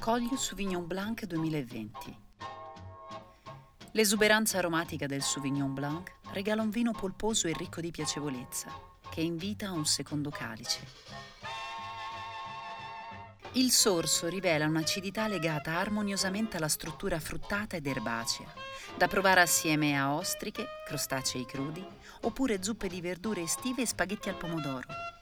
Colliu Sauvignon Blanc 2020. L'esuberanza aromatica del Sauvignon Blanc regala un vino polposo e ricco di piacevolezza, che invita a un secondo calice. Il sorso rivela un'acidità legata armoniosamente alla struttura fruttata ed erbacea, da provare assieme a ostriche, crostacei crudi, oppure zuppe di verdure estive e spaghetti al pomodoro.